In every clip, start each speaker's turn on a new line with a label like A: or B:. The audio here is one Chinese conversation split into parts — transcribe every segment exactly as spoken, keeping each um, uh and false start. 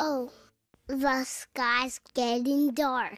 A: Oh, the sky's getting dark.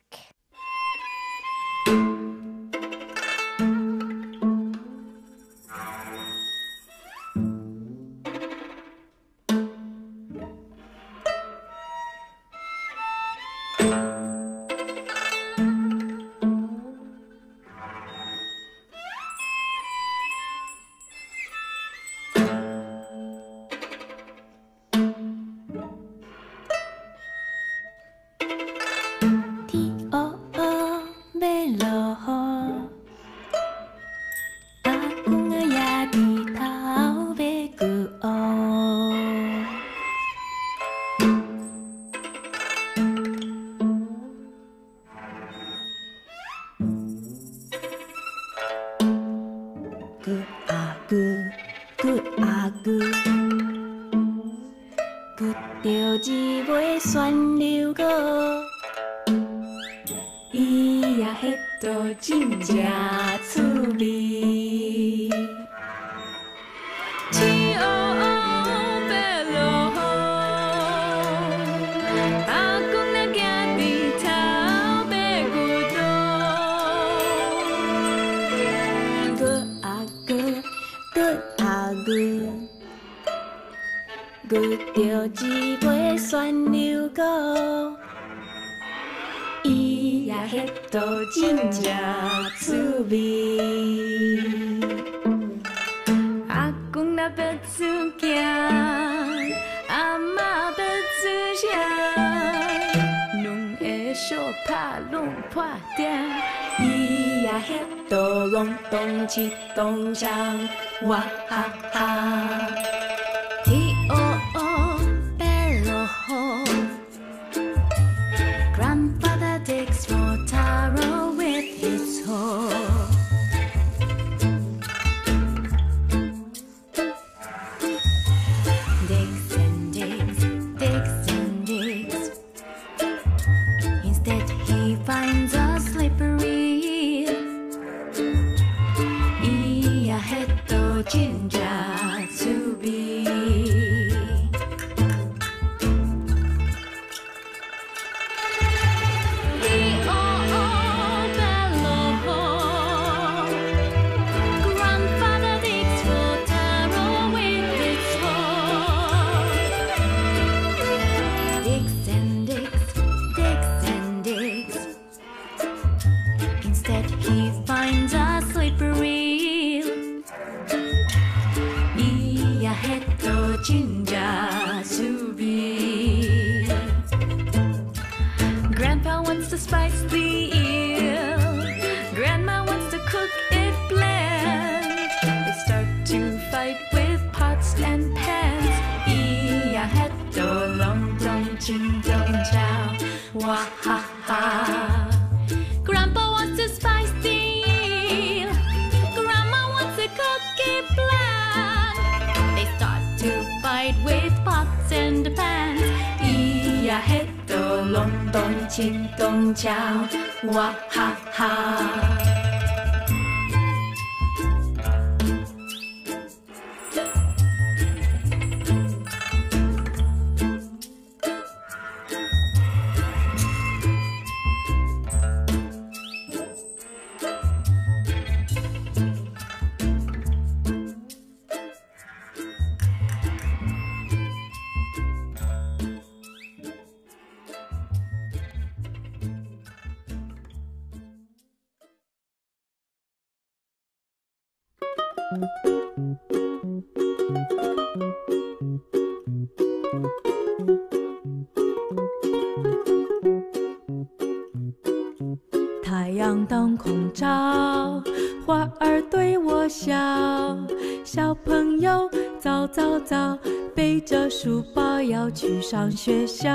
B: 太阳当空照，花儿对我笑，小朋友早早早，背着书包要去上学校。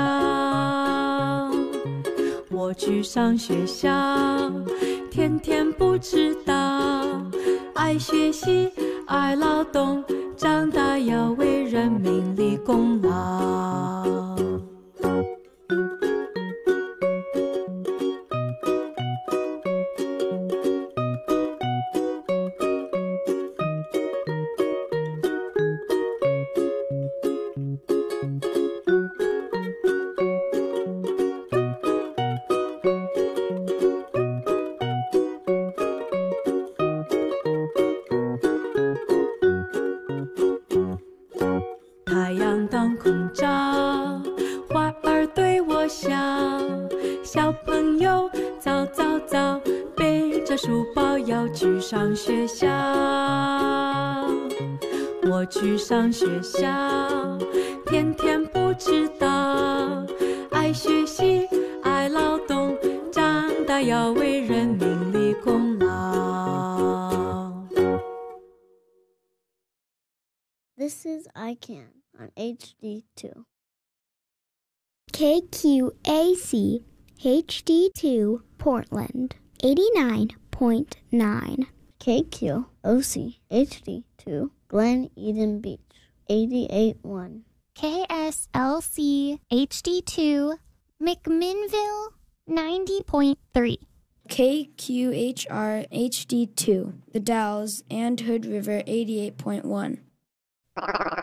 B: 我去上学校，天天不迟到，爱学习，爱劳动，长大要为人民立功劳。 校，小朋友早早早，背着书包要去上学校。我去上学校，天天不迟到，爱学习，爱劳动，长大要为人民立功劳。
A: This is I Can on H D two. K Q A C H D two Portland eighty-nine point nine. K Q O C H D two Glen Eden Beach eighty-eight point one.
C: K S L C H D two McMinnville ninety point three.
D: K Q H R H D two The Dalles and Hood River eighty-eight point one.